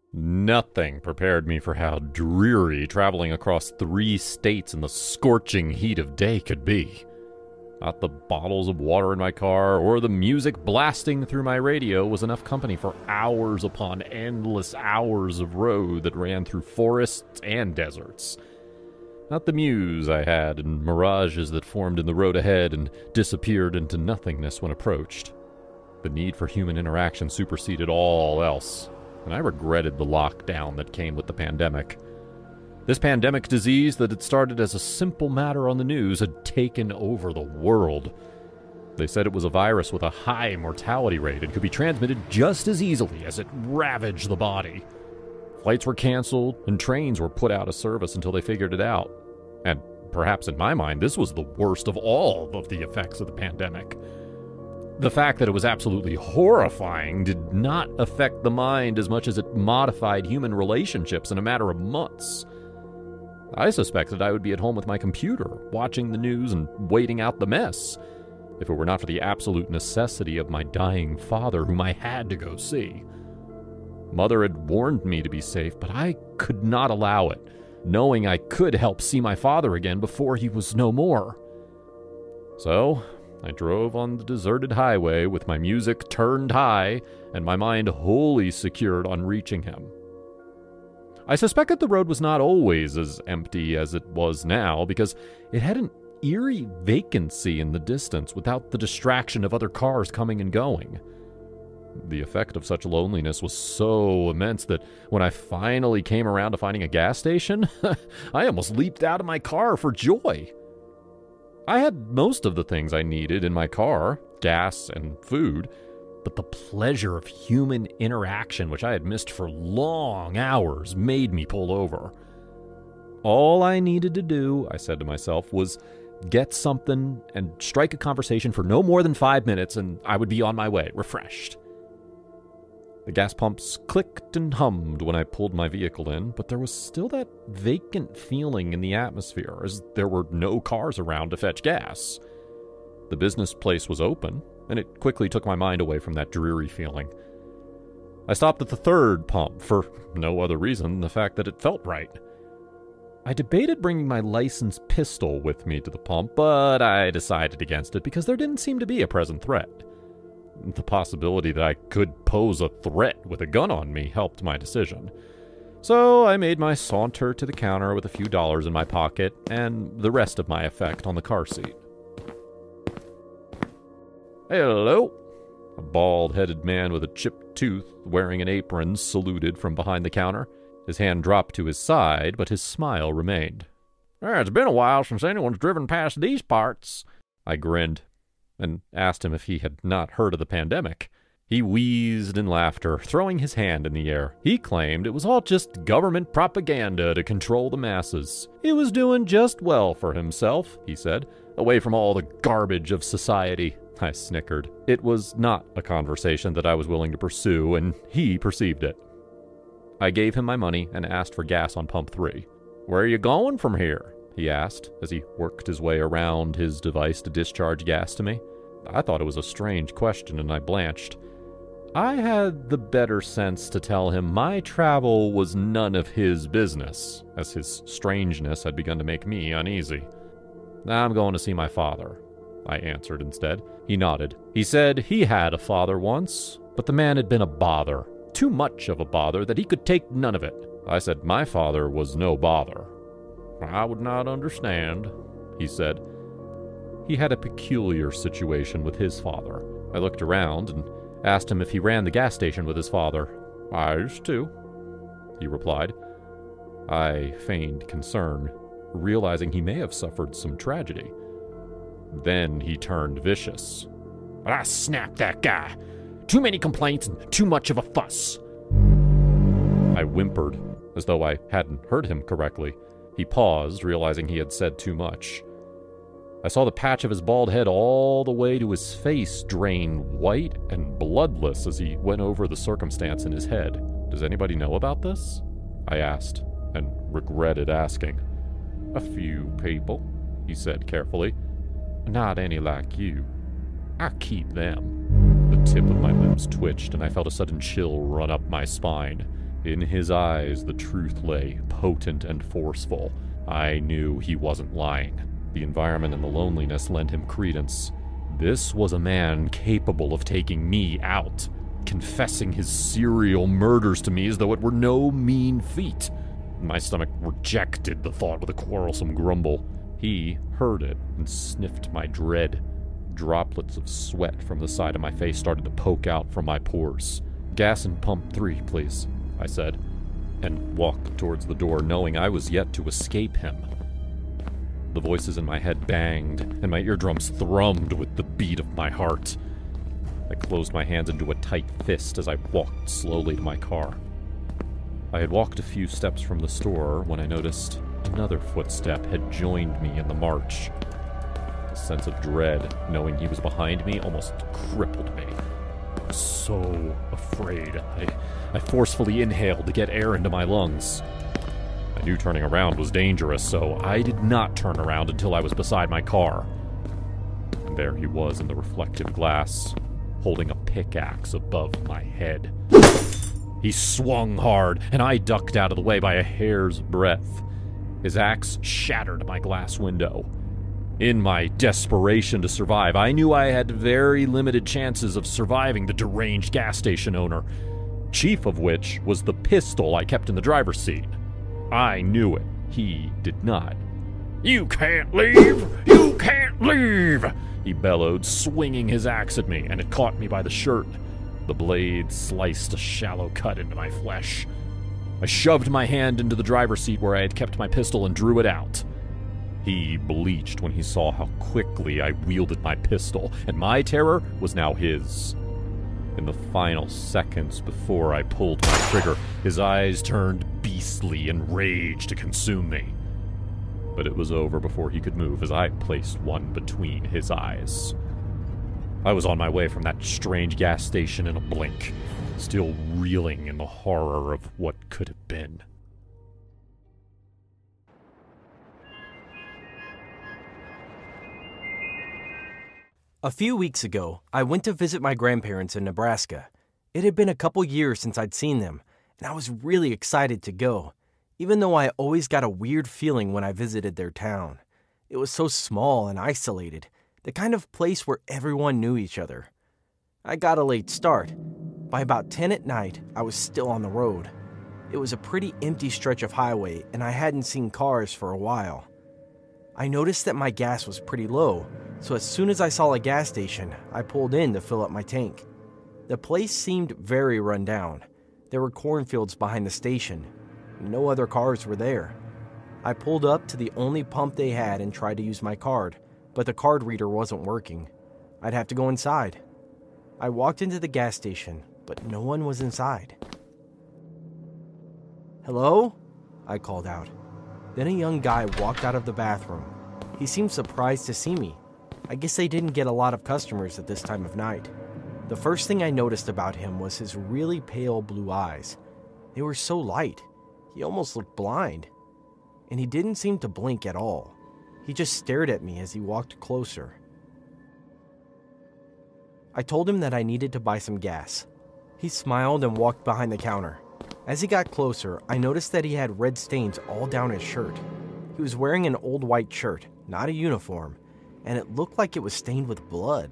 Nothing prepared me for how dreary traveling across 3 states in the scorching heat of day could be. Not the bottles of water in my car or the music blasting through my radio was enough company for hours upon endless hours of road that ran through forests and deserts. Not the muse I had and mirages that formed in the road ahead and disappeared into nothingness when approached. The need for human interaction superseded all else, and I regretted the lockdown that came with the pandemic. This pandemic disease that had started as a simple matter on the news had taken over the world. They said it was a virus with a high mortality rate and could be transmitted just as easily as it ravaged the body. Flights were canceled and trains were put out of service until they figured it out. And perhaps in my mind, this was the worst of all of the effects of the pandemic. The fact that it was absolutely horrifying did not affect the mind as much as it modified human relationships in a matter of months. I suspected I would be at home with my computer, watching the news and waiting out the mess, if it were not for the absolute necessity of my dying father, whom I had to go see. Mother had warned me to be safe, but I could not allow it, knowing I could help see my father again before he was no more. So, I drove on the deserted highway with my music turned high and my mind wholly secured on reaching him. I suspect that the road was not always as empty as it was now, because it had an eerie vacancy in the distance without the distraction of other cars coming and going. The effect of such loneliness was so immense that when I finally came around to finding a gas station, I almost leaped out of my car for joy. I had most of the things I needed in my car, gas and food, but the pleasure of human interaction, which I had missed for long hours, made me pull over. All I needed to do, I said to myself, was get something and strike a conversation for no more than 5 minutes, and I would be on my way, refreshed. The gas pumps clicked and hummed when I pulled my vehicle in, but there was still that vacant feeling in the atmosphere, as there were no cars around to fetch gas. The business place was open, and it quickly took my mind away from that dreary feeling. I stopped at the 3rd pump for no other reason than the fact that it felt right. I debated bringing my licensed pistol with me to the pump, but I decided against it because there didn't seem to be a present threat. The possibility that I could pose a threat with a gun on me helped my decision. So I made my saunter to the counter with a few dollars in my pocket and the rest of my effect on the car seat. "Hello." A bald-headed man with a chipped tooth, wearing an apron, saluted from behind the counter. His hand dropped to his side, but his smile remained. "It's been a while since anyone's driven past these parts." I grinned and asked him if he had not heard of the pandemic. He wheezed in laughter, throwing his hand in the air. He claimed it was all just government propaganda to control the masses. He was doing just well for himself, he said, away from all the garbage of society. I snickered. It was not a conversation that I was willing to pursue, and he perceived it. I gave him my money and asked for gas on pump 3. "Where are you going from here?" he asked, as he worked his way around his device to discharge gas to me. I thought it was a strange question, and I blanched. I had the better sense to tell him my travel was none of his business, as his strangeness had begun to make me uneasy. "I'm going to see my father," I answered instead. He nodded. He said he had a father once, but the man had been a bother. Too much of a bother that he could take none of it. I said my father was no bother. "I would not understand," he said. He had a peculiar situation with his father. I looked around and asked him if he ran the gas station with his father. "I used to," he replied. I feigned concern, realizing he may have suffered some tragedy. Then he turned vicious. "I snapped that guy. Too many complaints and too much of a fuss." I whimpered, as though I hadn't heard him correctly. He paused, realizing he had said too much. I saw the patch of his bald head all the way to his face drain white and bloodless as he went over the circumstance in his head. "Does anybody know about this?" I asked, and regretted asking. "A few people," he said carefully. "Not any like you. I keep them." The tip of my lips twitched, and I felt a sudden chill run up my spine. In his eyes, the truth lay, potent and forceful. I knew he wasn't lying. The environment and the loneliness lent him credence. This was a man capable of taking me out, confessing his serial murders to me as though it were no mean feat. My stomach rejected the thought with a quarrelsome grumble. He heard it and sniffed my dread. Droplets of sweat from the side of my face started to poke out from my pores. "Gas in pump 3, please," I said, and walked towards the door, knowing I was yet to escape him. The voices in my head banged, and my eardrums thrummed with the beat of my heart. I closed my hands into a tight fist as I walked slowly to my car. I had walked a few steps from the store when I noticed another footstep had joined me in the march. The sense of dread, knowing he was behind me, almost crippled me. I was so afraid. I forcefully inhaled to get air into my lungs. I knew turning around was dangerous, so I did not turn around until I was beside my car. And there he was in the reflective glass, holding a pickaxe above my head. He swung hard, and I ducked out of the way by a hair's breadth. His axe shattered my glass window. In my desperation to survive, I knew I had very limited chances of surviving the deranged gas station owner, chief of which was the pistol I kept in the driver's seat. I knew it. He did not. "You can't leave! You can't leave!" he bellowed, swinging his axe at me, and it caught me by the shirt. The blade sliced a shallow cut into my flesh. I shoved my hand into the driver's seat where I had kept my pistol and drew it out. He bleached when he saw how quickly I wielded my pistol, and my terror was now his. In the final seconds before I pulled my trigger, his eyes turned beastly in rage to consume me. But it was over before he could move as I placed one between his eyes. I was on my way from that strange gas station in a blink, still reeling in the horror of what could have been. A few weeks ago, I went to visit my grandparents in Nebraska. It had been a couple years since I'd seen them, and I was really excited to go, even though I always got a weird feeling when I visited their town. It was so small and isolated, the kind of place where everyone knew each other. I got a late start. By about 10 at night, I was still on the road. It was a pretty empty stretch of highway, and I hadn't seen cars for a while. I noticed that my gas was pretty low, so as soon as I saw a gas station, I pulled in to fill up my tank. The place seemed very run down. There were cornfields behind the station. No other cars were there. I pulled up to the only pump they had and tried to use my card, but the card reader wasn't working. I'd have to go inside. I walked into the gas station, but no one was inside. "Hello?" I called out. Then a young guy walked out of the bathroom. He seemed surprised to see me. I guess they didn't get a lot of customers at this time of night. The first thing I noticed about him was his really pale blue eyes. They were so light, he almost looked blind. And he didn't seem to blink at all. He just stared at me as he walked closer. I told him that I needed to buy some gas. He smiled and walked behind the counter. As he got closer, I noticed that he had red stains all down his shirt. He was wearing an old white shirt, not a uniform, and it looked like it was stained with blood.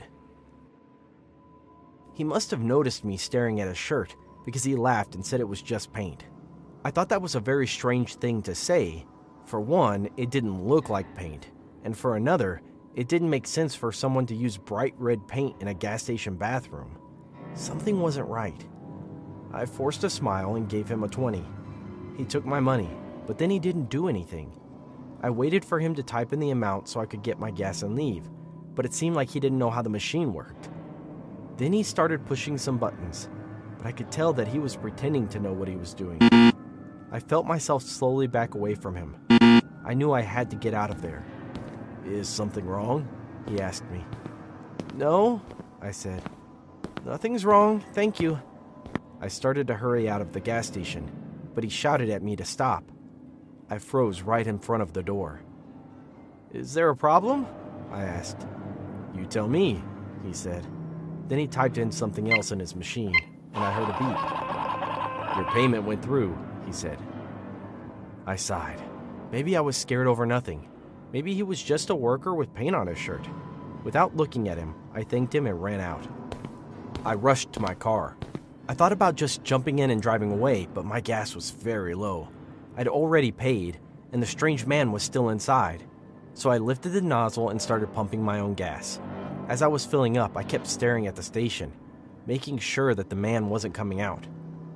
He must have noticed me staring at his shirt because he laughed and said it was just paint. I thought that was a very strange thing to say. For one, it didn't look like paint, and for another, it didn't make sense for someone to use bright red paint in a gas station bathroom. Something wasn't right. I forced a smile and gave him a 20. He took my money, but then he didn't do anything. I waited for him to type in the amount so I could get my gas and leave, but it seemed like he didn't know how the machine worked. Then he started pushing some buttons, but I could tell that he was pretending to know what he was doing. I felt myself slowly back away from him. I knew I had to get out of there. "Is something wrong?" he asked me. "No," I said. "Nothing's wrong, thank you." I started to hurry out of the gas station, but he shouted at me to stop. I froze right in front of the door. "Is there a problem?" I asked. "You tell me," he said. Then he typed in something else in his machine, and I heard a beep. Your payment went through, he said. I sighed. Maybe I was scared over nothing. Maybe he was just a worker with paint on his shirt. Without looking at him, I thanked him and ran out. I rushed to my car. I thought about just jumping in and driving away, but my gas was very low. I'd already paid, and the strange man was still inside. So I lifted the nozzle and started pumping my own gas. As I was filling up, I kept staring at the station, making sure that the man wasn't coming out.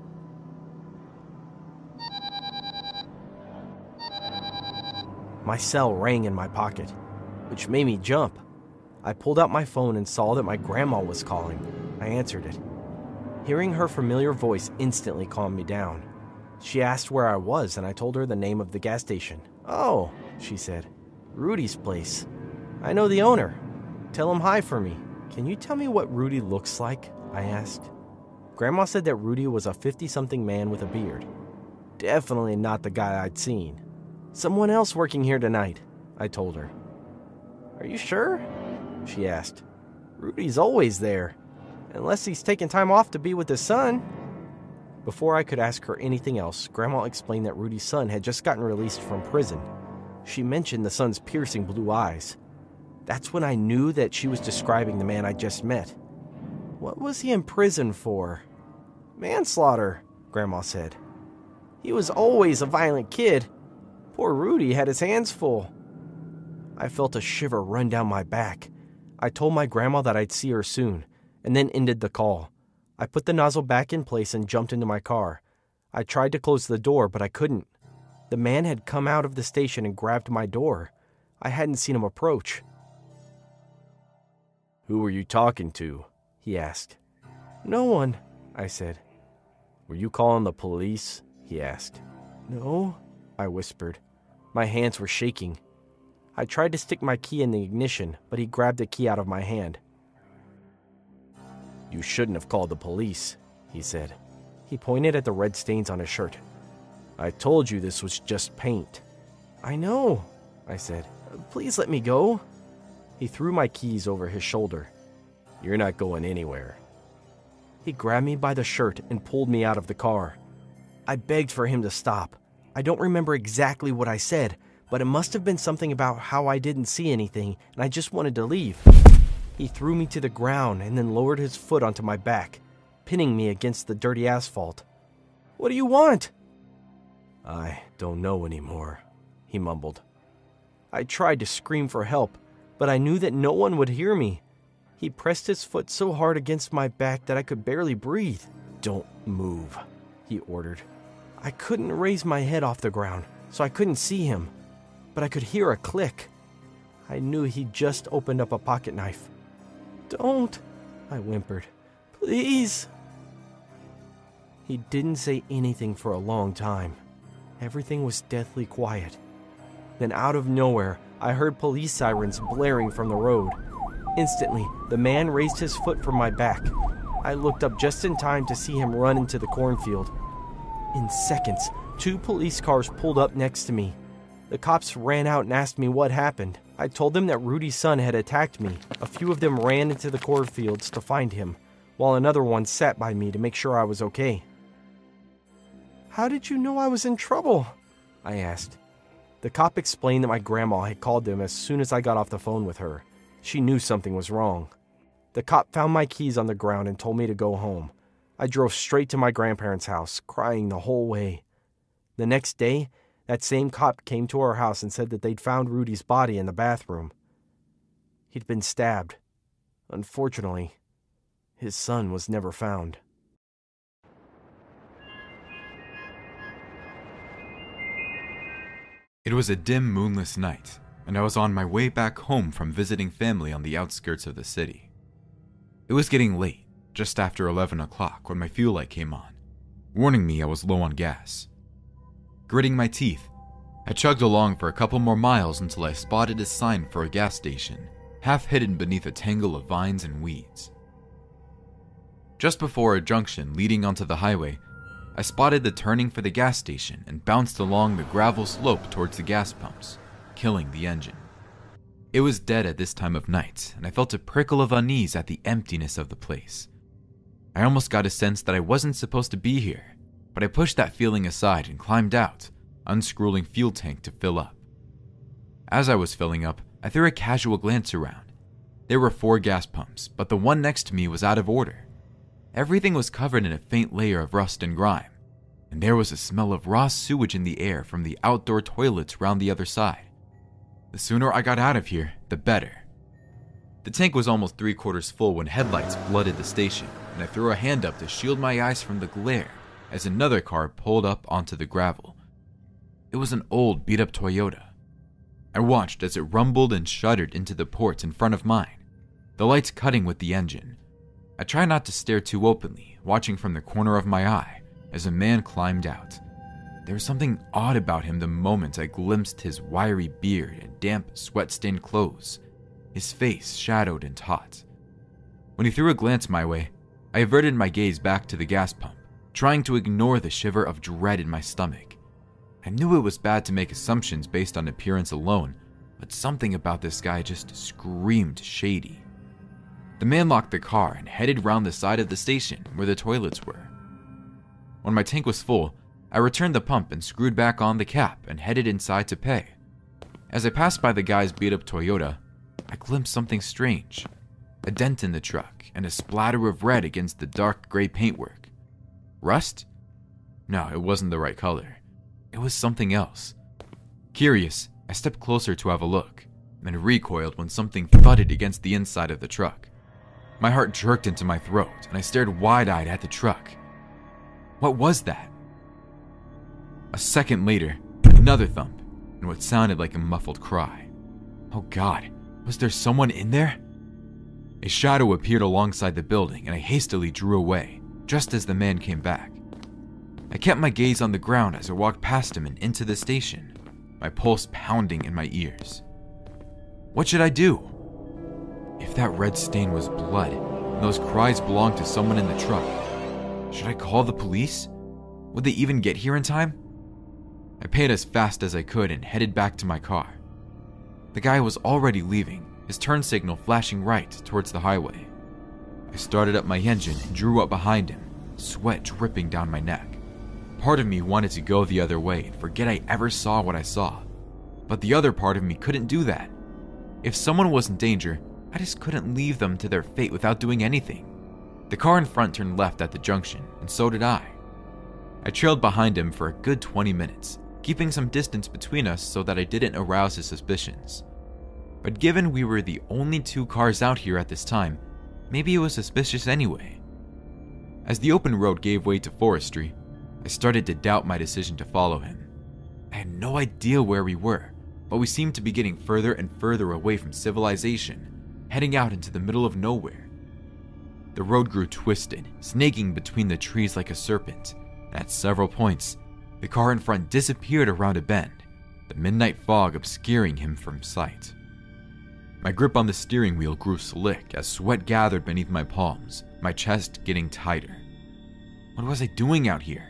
My cell rang in my pocket, which made me jump. I pulled out my phone and saw that my grandma was calling. I answered it. Hearing her familiar voice instantly calmed me down. She asked where I was, and I told her the name of the gas station. "Oh," she said, "Rudy's place. I know the owner. Tell him hi for me." "Can you tell me what Rudy looks like?" I asked. Grandma said that Rudy was a 50-something man with a beard. Definitely not the guy I'd seen. "Someone else working here tonight," I told her. "Are you sure?" she asked. "Rudy's always there, unless he's taking time off to be with his son." Before I could ask her anything else, Grandma explained that Rudy's son had just gotten released from prison. She mentioned the son's piercing blue eyes. That's when I knew that she was describing the man I just met. "What was he in prison for?" "Manslaughter," Grandma said. "He was always a violent kid. Poor Rudy had his hands full." I felt a shiver run down my back. I told my grandma that I'd see her soon, and then ended the call. I put the nozzle back in place and jumped into my car. I tried to close the door, but I couldn't. The man had come out of the station and grabbed my door. I hadn't seen him approach. "Who were you talking to?" he asked. "No one," I said. "Were you calling the police?" he asked. "No," I whispered. My hands were shaking. I tried to stick my key in the ignition, but he grabbed the key out of my hand. "You shouldn't have called the police," he said. He pointed at the red stains on his shirt. "I told you this was just paint." "I know," I said. "Please let me go." He threw my keys over his shoulder. "You're not going anywhere." He grabbed me by the shirt and pulled me out of the car. I begged for him to stop. I don't remember exactly what I said, but it must have been something about how I didn't see anything and I just wanted to leave. He threw me to the ground and then lowered his foot onto my back, pinning me against the dirty asphalt. "What do you want?" "I don't know anymore," he mumbled. I tried to scream for help, but I knew that no one would hear me. He pressed his foot so hard against my back that I could barely breathe. "Don't move," he ordered. I couldn't raise my head off the ground, so I couldn't see him, but I could hear a click. I knew he'd just opened up a pocket knife. "Don't," I whimpered. "Please." He didn't say anything for a long time. Everything was deathly quiet. Then out of nowhere, I heard police sirens blaring from the road. Instantly, the man raised his foot from my back. I looked up just in time to see him run into the cornfield. In seconds, 2 police cars pulled up next to me. The cops ran out and asked me what happened. I told them that Rudy's son had attacked me. A few of them ran into the cornfields to find him, while another one sat by me to make sure I was okay. "How did you know I was in trouble?" I asked. The cop explained that my grandma had called them as soon as I got off the phone with her. She knew something was wrong. The cop found my keys on the ground and told me to go home. I drove straight to my grandparents' house, crying the whole way. The next day, that same cop came to our house and said that they'd found Rudy's body in the bathroom. He'd been stabbed. Unfortunately, his son was never found. It was a dim, moonless night, and I was on my way back home from visiting family on the outskirts of the city. It was getting late, just after 11 o'clock, when my fuel light came on, warning me I was low on gas. Gritting my teeth, I chugged along for a couple more miles until I spotted a sign for a gas station, half hidden beneath a tangle of vines and weeds. Just before a junction leading onto the highway, I spotted the turning for the gas station and bounced along the gravel slope towards the gas pumps, killing the engine. It was dead at this time of night, and I felt a prickle of unease at the emptiness of the place. I almost got a sense that I wasn't supposed to be here, but I pushed that feeling aside and climbed out, unscrewing fuel tank to fill up. As I was filling up, I threw a casual glance around. There were 4 gas pumps, but the one next to me was out of order. Everything was covered in a faint layer of rust and grime, and there was a smell of raw sewage in the air from the outdoor toilets round the other side. The sooner I got out of here, the better. The tank was almost 3/4 full when headlights flooded the station, and I threw a hand up to shield my eyes from the glare as another car pulled up onto the gravel. It was an old, beat-up Toyota. I watched as it rumbled and shuddered into the ports in front of mine, the lights cutting with the engine. I tried not to stare too openly, watching from the corner of my eye as a man climbed out. There was something odd about him the moment I glimpsed his wiry beard and damp, sweat-stained clothes, his face shadowed and taut. When he threw a glance my way, I averted my gaze back to the gas pump, trying to ignore the shiver of dread in my stomach. I knew it was bad to make assumptions based on appearance alone, but something about this guy just screamed shady. The man locked the car and headed round the side of the station where the toilets were. When my tank was full, I returned the pump and screwed back on the cap and headed inside to pay. As I passed by the guy's beat-up Toyota, I glimpsed something strange. A dent in the truck and a splatter of red against the dark gray paintwork. Rust? No, it wasn't the right color. It was something else. Curious, I stepped closer to have a look, and recoiled when something thudded against the inside of the truck. My heart jerked into my throat, and I stared wide-eyed at the truck. What was that? A second later, another thump, and what sounded like a muffled cry. Oh God, was there someone in there? A shadow appeared alongside the building, and I hastily drew away, just as the man came back. I kept my gaze on the ground as I walked past him and into the station, my pulse pounding in my ears. What should I do? If that red stain was blood, and those cries belonged to someone in the truck, should I call the police? Would they even get here in time? I paid as fast as I could and headed back to my car. The guy was already leaving, his turn signal flashing right towards the highway. I started up my engine and drew up behind him, sweat dripping down my neck. Part of me wanted to go the other way and forget I ever saw what I saw, but the other part of me couldn't do that. If someone was in danger, I just couldn't leave them to their fate without doing anything. The car in front turned left at the junction, and so did I. I trailed behind him for a good 20 minutes, keeping some distance between us so that I didn't arouse his suspicions. But given we were the only 2 cars out here at this time, maybe it was suspicious anyway. As the open road gave way to forestry, I started to doubt my decision to follow him. I had no idea where we were, but we seemed to be getting further and further away from civilization, heading out into the middle of nowhere. The road grew twisted, snaking between the trees like a serpent, and at several points, the car in front disappeared around a bend, the midnight fog obscuring him from sight. My grip on the steering wheel grew slick as sweat gathered beneath my palms, my chest getting tighter. What was I doing out here?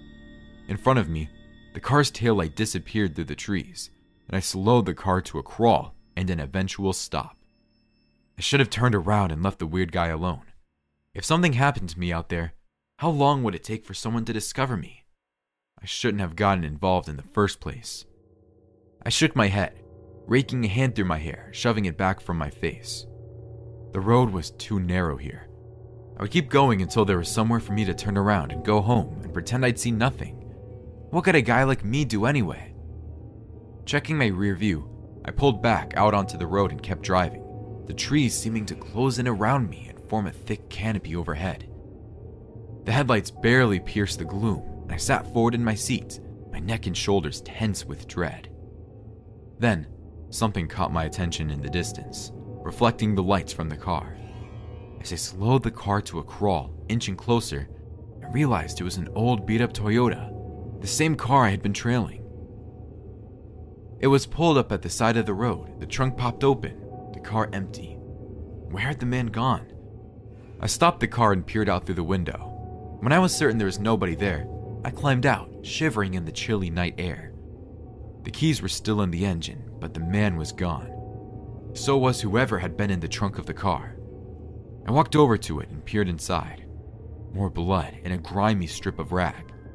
In front of me, the car's taillight disappeared through the trees, and I slowed the car to a crawl and an eventual stop. I should have turned around and left the weird guy alone. If something happened to me out there, how long would it take for someone to discover me? I shouldn't have gotten involved in the first place. I shook my head, raking a hand through my hair, shoving it back from my face. The road was too narrow here. I would keep going until there was somewhere for me to turn around and go home and pretend I'd seen nothing. What could a guy like me do anyway? Checking my rear view, I pulled back out onto the road and kept driving, the trees seeming to close in around me and form a thick canopy overhead. The headlights barely pierced the gloom, and I sat forward in my seat, my neck and shoulders tense with dread. Then, something caught my attention in the distance, reflecting the lights from the car. As I slowed the car to a crawl, inching closer, I realized it was an old beat-up Toyota, the same car I had been trailing. It was pulled up at the side of the road, the trunk popped open, the car empty. Where had the man gone? I stopped the car and peered out through the window. When I was certain there was nobody there, I climbed out, shivering in the chilly night air. The keys were still in the engine, but the man was gone. So was whoever had been in the trunk of the car. I walked over to it and peered inside. More blood and a grimy strip of rag.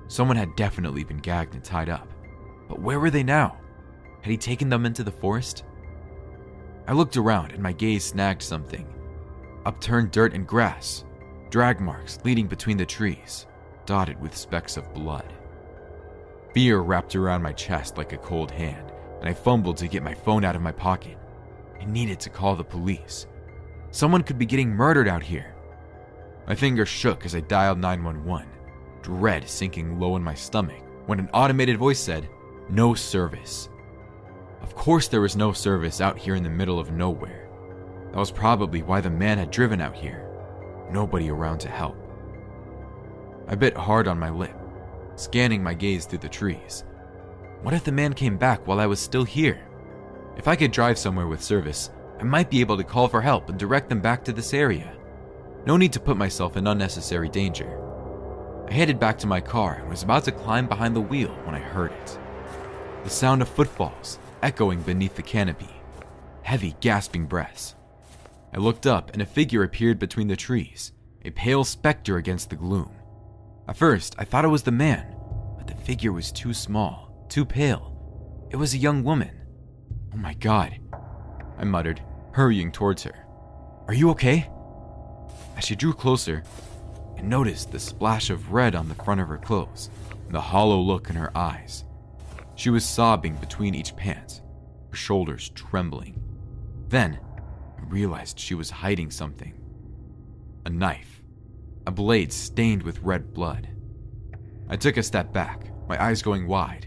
Someone had definitely been gagged and tied up. But where were they now? Had he taken them into the forest? I looked around and my gaze snagged something. Upturned dirt and grass, drag marks leading between the trees, dotted with specks of blood. Fear wrapped around my chest like a cold hand, and I fumbled to get my phone out of my pocket. I needed to call the police. Someone could be getting murdered out here. My fingers shook as I dialed 911, dread sinking low in my stomach when an automated voice said, "No service." Of course there was no service out here in the middle of nowhere. That was probably why the man had driven out here. Nobody around to help. I bit hard on my lip, scanning my gaze through the trees. What if the man came back while I was still here? If I could drive somewhere with service, I might be able to call for help and direct them back to this area. No need to put myself in unnecessary danger. I headed back to my car and was about to climb behind the wheel when I heard it. The sound of footfalls echoing beneath the canopy. Heavy, gasping breaths. I looked up and a figure appeared between the trees, a pale specter against the gloom. At first, I thought it was the man, but the figure was too small, too pale. It was a young woman. "Oh my God," I muttered, hurrying towards her. "Are you okay?" As she drew closer, I noticed the splash of red on the front of her clothes and the hollow look in her eyes. She was sobbing between each pant, her shoulders trembling. Then, I realized she was hiding something. A knife. A blade stained with red blood. I took a step back, my eyes going wide.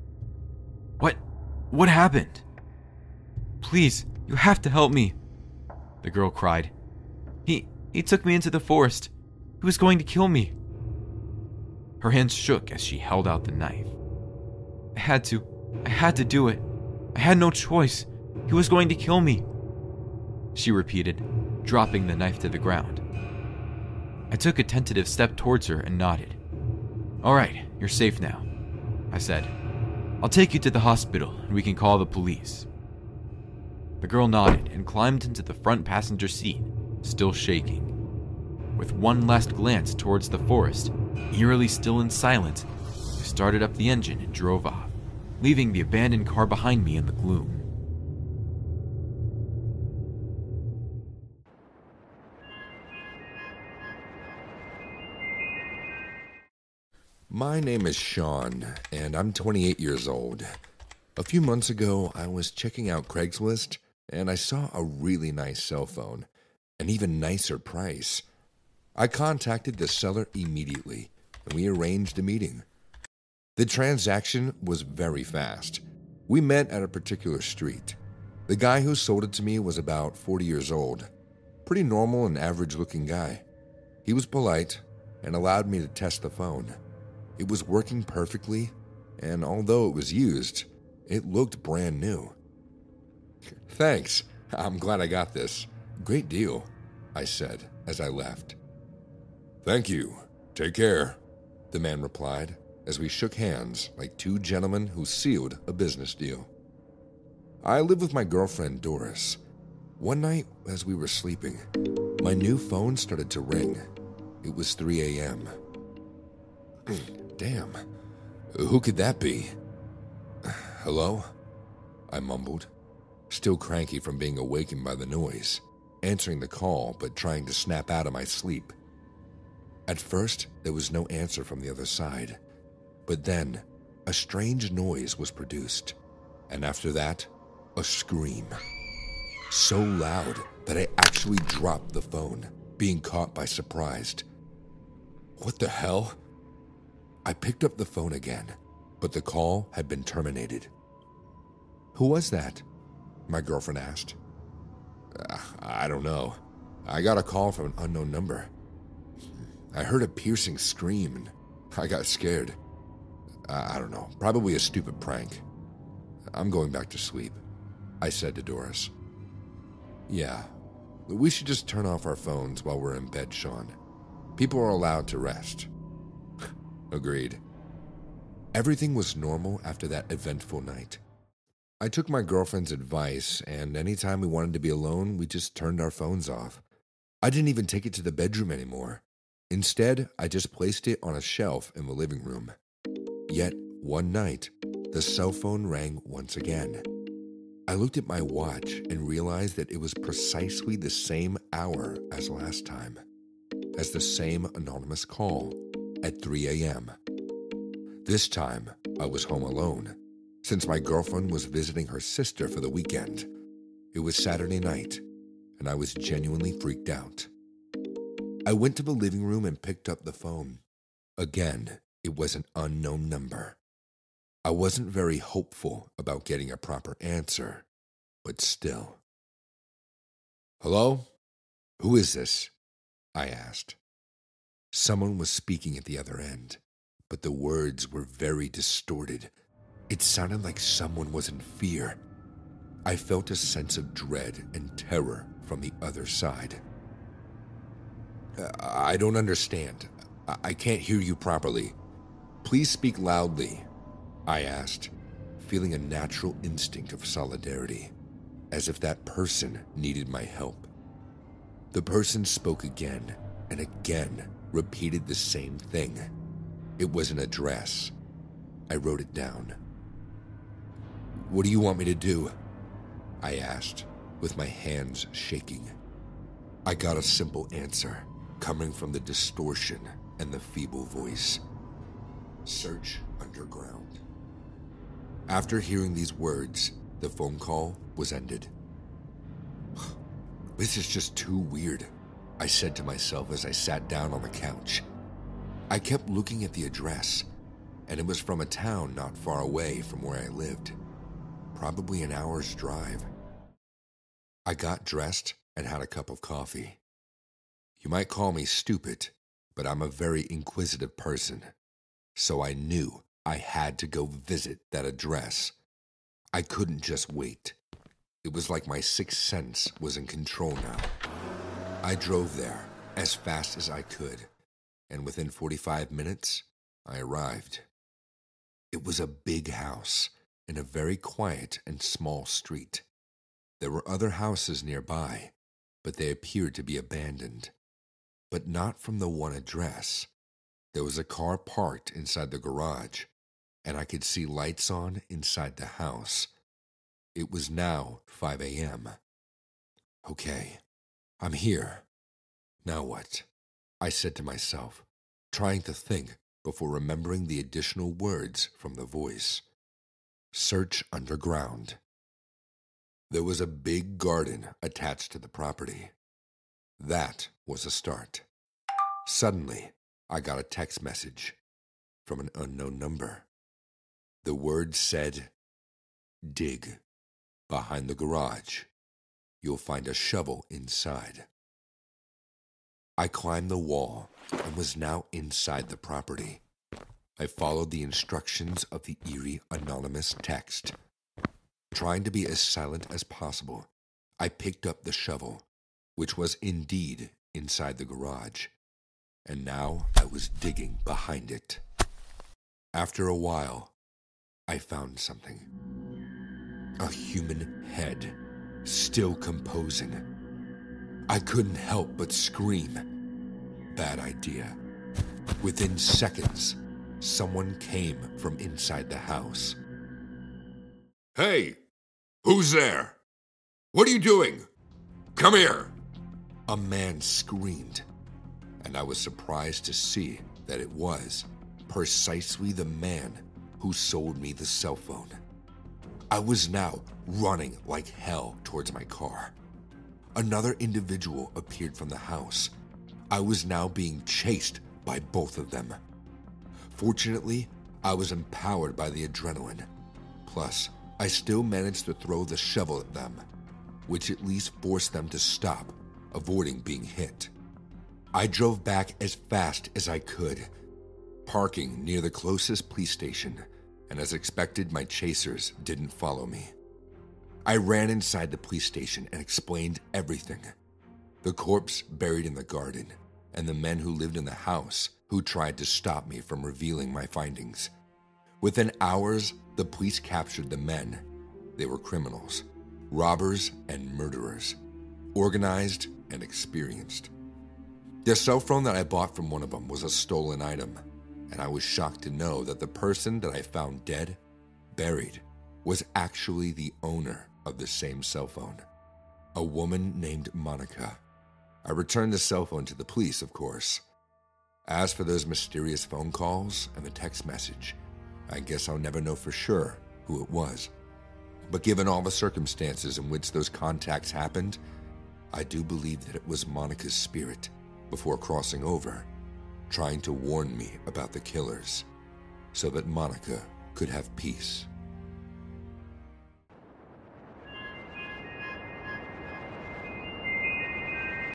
What happened?" "Please, you have to help me," the girl cried. He took me into the forest. He was going to kill me." Her hands shook as she held out the knife. I had to do it. I had no choice. He was going to kill me," she repeated, dropping the knife to the ground. I took a tentative step towards her and nodded. "All right, you're safe now," I said. "I'll take you to the hospital and we can call the police." The girl nodded and climbed into the front passenger seat, still shaking. With one last glance towards the forest, eerily still and silent, I started up the engine and drove off, leaving the abandoned car behind me in the gloom. My name is Sean, and I'm 28 years old. A few months ago, I was checking out Craigslist, and I saw a really nice cell phone, an even nicer price. I contacted the seller immediately, and we arranged a meeting. The transaction was very fast. We met at a particular street. The guy who sold it to me was about 40 years old. Pretty normal and average-looking guy. He was polite and allowed me to test the phone. It was working perfectly, and although it was used, it looked brand new. "Thanks. I'm glad I got this. Great deal," I said as I left. "Thank you. Take care," the man replied as we shook hands like two gentlemen who sealed a business deal. I live with my girlfriend, Doris. One night, as we were sleeping, my new phone started to ring. It was 3 a.m. Damn. Who could that be? "Hello?" I mumbled, still cranky from being awakened by the noise, answering the call but trying to snap out of my sleep. At first, there was no answer from the other side, but then a strange noise was produced, and after that, a scream. So loud that I actually dropped the phone, being caught by surprise. What the hell? I picked up the phone again, but the call had been terminated. "Who was that?" my girlfriend asked. I don't know. I got a call from an unknown number. I heard a piercing scream and I got scared. I don't know, probably a stupid prank. I'm going back to sleep," I said to Doris. "Yeah, we should just turn off our phones while we're in bed, Sean. People are allowed to rest." Agreed. Everything was normal after that eventful night. I took my girlfriend's advice, and anytime we wanted to be alone, we just turned our phones off. I didn't even take it to the bedroom anymore. Instead, I just placed it on a shelf in the living room, Yet, one night, the cell phone rang once again. I looked at my watch and realized that it was precisely the same hour as last time, as the same anonymous call at 3 a.m. This time, I was home alone, since my girlfriend was visiting her sister for the weekend. It was Saturday night, and I was genuinely freaked out. I went to the living room and picked up the phone. Again, it was an unknown number. I wasn't very hopeful about getting a proper answer, but still. "Hello? Who is this?" I asked. Someone was speaking at the other end, but the words were very distorted. It sounded like someone was in fear. I felt a sense of dread and terror from the other side. "I don't understand. I can't hear you properly. Please speak loudly," I asked, feeling a natural instinct of solidarity, as if that person needed my help. The person spoke again and again, repeated the same thing. It was an address. I wrote it down. "What do you want me to do?" I asked, with my hands shaking. I got a simple answer, coming from the distortion and the feeble voice. "Search underground." After hearing these words, the phone call was ended. "This is just too weird," I said to myself as I sat down on the couch. I kept looking at the address, and it was from a town not far away from where I lived, probably an hour's drive. I got dressed and had a cup of coffee. You might call me stupid, but I'm a very inquisitive person, so I knew I had to go visit that address. I couldn't just wait. It was like my sixth sense was in control now. I drove there as fast as I could, and within 45 minutes, I arrived. It was a big house in a very quiet and small street. There were other houses nearby, but they appeared to be abandoned. But not from the one address. There was a car parked inside the garage, and I could see lights on inside the house. It was now 5 a.m. "Okay, I'm here. Now what?" I said to myself, trying to think before remembering the additional words from the voice. "Search underground." There was a big garden attached to the property. That was a start. Suddenly, I got a text message from an unknown number. The words said, "Dig. Behind the garage. You'll find a shovel inside." I climbed the wall and was now inside the property. I followed the instructions of the eerie anonymous text. Trying to be as silent as possible, I picked up the shovel, which was indeed inside the garage, and now I was digging behind it. After a while, I found something. A human head, still composing. I couldn't help but scream. Bad idea. Within seconds, someone came from inside the house. "Hey, who's there? What are you doing? Come here!" A man screamed, and I was surprised to see that it was precisely the man who sold me the cell phone. I was now running like hell towards my car. Another individual appeared from the house. I was now being chased by both of them. Fortunately, I was empowered by the adrenaline. Plus, I still managed to throw the shovel at them, which at least forced them to stop, avoiding being hit. I drove back as fast as I could, parking near the closest police station, and as expected, my chasers didn't follow me. I ran inside the police station and explained everything. The corpse buried in the garden, and the men who lived in the house who tried to stop me from revealing my findings. Within hours, the police captured the men. They were criminals, robbers and murderers, organized and experienced. The cell phone that I bought from one of them was a stolen item. and I was shocked to know that the person that I found dead, buried, was actually the owner of the same cell phone. A woman named Monica. I returned the cell phone to the police, of course. As for those mysterious phone calls and the text message, I guess I'll never know for sure who it was. But given all the circumstances in which those contacts happened, I do believe that it was Monica's spirit, before crossing over, trying to warn me about the killers, so that Monica could have peace.